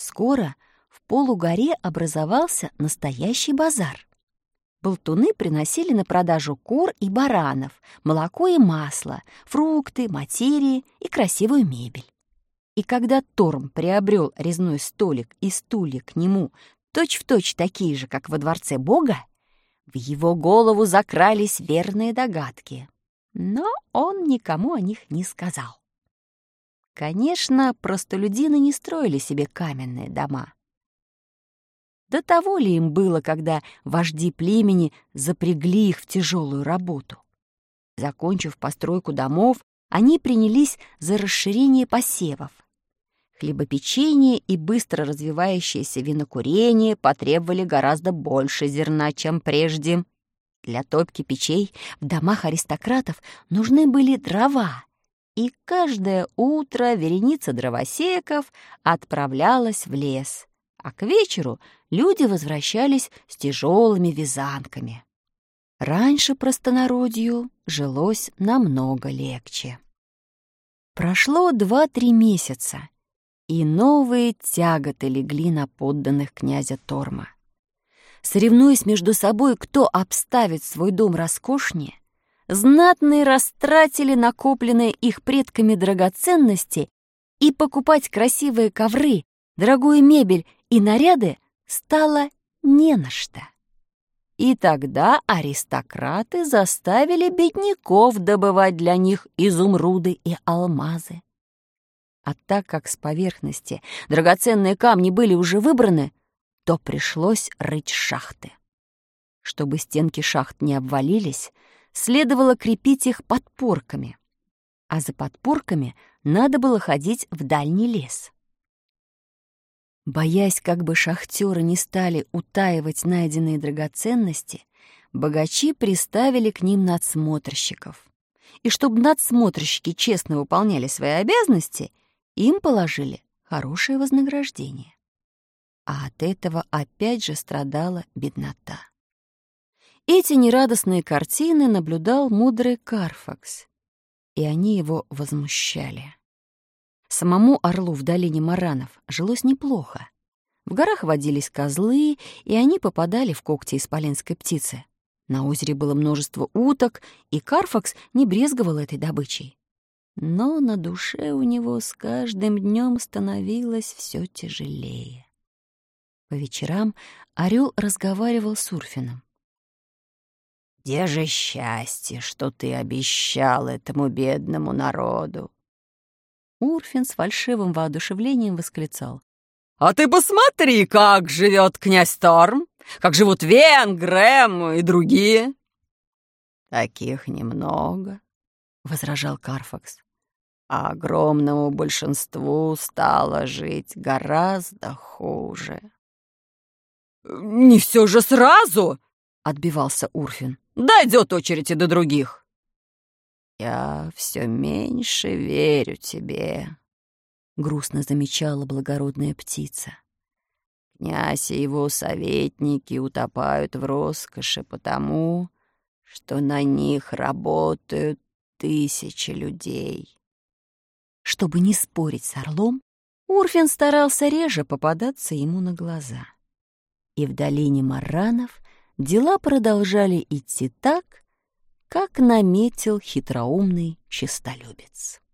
Скоро в полугоре образовался настоящий базар. Болтуны приносили на продажу кур и баранов, молоко и масло, фрукты, материи и красивую мебель. И когда Торм приобрел резной столик и стулья к нему, точь-в-точь такие же, как во дворце Бога, в его голову закрались верные догадки. Но он никому о них не сказал. Конечно, простолюдины не строили себе каменные дома. До того ли им было, когда вожди племени запрягли их в тяжелую работу? Закончив постройку домов, они принялись за расширение посевов. Хлебопечение и быстро развивающееся винокурение потребовали гораздо больше зерна, чем прежде. Для топки печей в домах аристократов нужны были дрова, и каждое утро вереница дровосеков отправлялась в лес, а к вечеру люди возвращались с тяжелыми вязанками. Раньше простонародью жилось намного легче. Прошло 2-3 месяца, и новые тяготы легли на подданных князя Торма. Соревнуясь между собой, кто обставит свой дом роскошнее, знатные растратили накопленные их предками драгоценности, и покупать красивые ковры, дорогую мебель и наряды стало не на что. И тогда аристократы заставили бедняков добывать для них изумруды и алмазы. А так как с поверхности драгоценные камни были уже выбраны, то пришлось рыть шахты. Чтобы стенки шахт не обвалились, следовало крепить их подпорками, а за подпорками надо было ходить в дальний лес. Боясь, как бы шахтеры не стали утаивать найденные драгоценности, богачи приставили к ним надсмотрщиков. И чтобы надсмотрщики честно выполняли свои обязанности, им положили хорошее вознаграждение. А от этого опять же страдала беднота. Эти нерадостные картины наблюдал мудрый Карфакс, и они его возмущали. Самому орлу в долине Маранов жилось неплохо. В горах водились козлы, и они попадали в когти исполинской птицы. На озере было множество уток, и Карфакс не брезговал этой добычей. Но на душе у него с каждым днем становилось все тяжелее. По вечерам орел разговаривал с Урфином. «Где же счастье, что ты обещал этому бедному народу?» Урфин с фальшивым воодушевлением восклицал: «А ты посмотри, как живет князь Торм, как живут Вен, Грэм и другие!» «Таких немного», — возражал Карфакс, «а огромному большинству стало жить гораздо хуже». «Не все же сразу!» — отбивался Урфин. «Дойдет очередь и до других». «Я все меньше верю тебе», — грустно замечала благородная птица. «Князь и его советники утопают в роскоши потому, что на них работают 1000 людей». Чтобы не спорить с орлом, Урфин старался реже попадаться ему на глаза. И в долине Маранов дела продолжали идти так, как наметил хитроумный честолюбец.